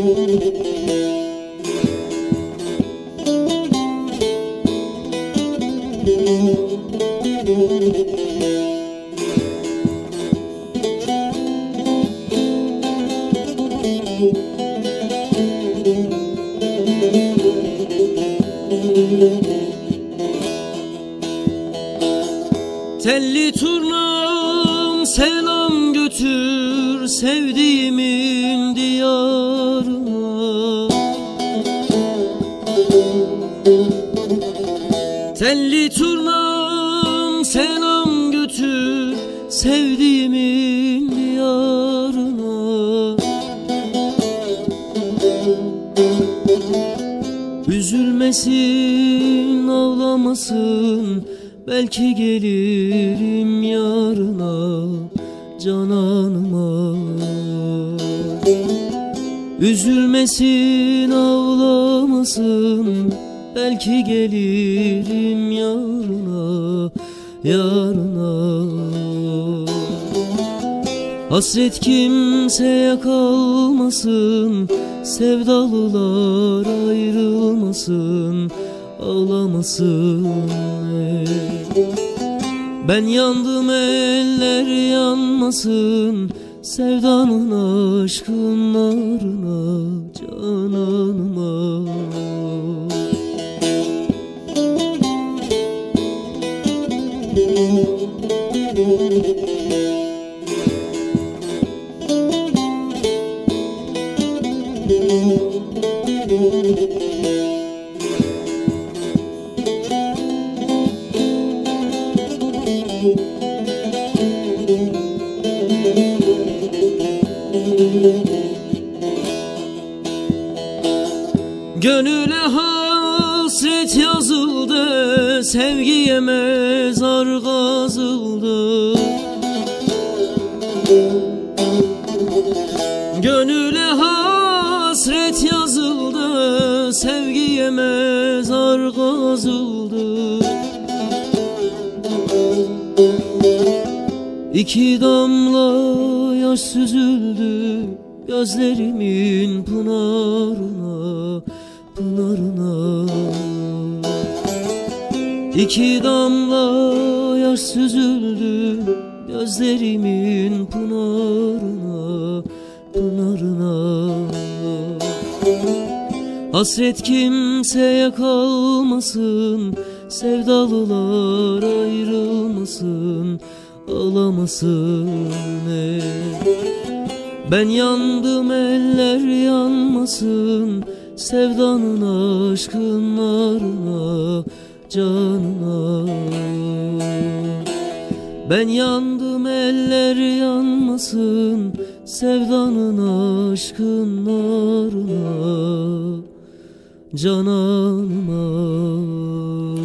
Telli turnam selam götür sevdiğimin diyarına. Telli turnam selam götür sevdiğimin diyarına. Üzülmesin, ağlamasın, belki gelirim yarına cananıma. Üzülmesin, ağlamasın, belki gelirim yarına, yarına. Hasret kimseye kalmasın, sevdalılar ayrılmasın, ağlamasın. Ben yandım eller yanmasın, sevdanın aşkın narına cananıma. Gönüle hasret yazıldı, sevgiye mezar kazıldı. Gönüle hasret yazıldı, sevgiye mezar kazıldı. İki damla yaş süzüldü gözlerimin pınarına, pınarına. İki damla yaş süzüldü gözlerimin pınarına, pınarına. Hasret kimseye kalmasın, sevdalılar ayrılmasın, ağlamasın. Ben yandım eller yanmasın, sevdanın aşkın narına canına. Ben yandım eller yanmasın, sevdanın aşkın narına cananıma.